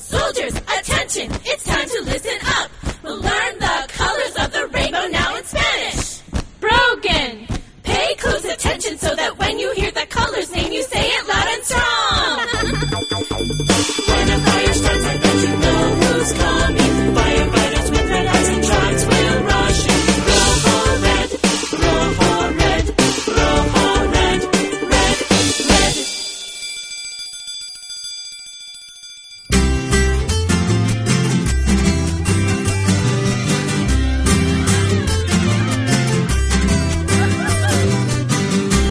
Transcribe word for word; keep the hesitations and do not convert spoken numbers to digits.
Soldiers, attention, it's time to listen up. We'll learn the colors of the rainbow now in Spanish. Brogan, pay close attention so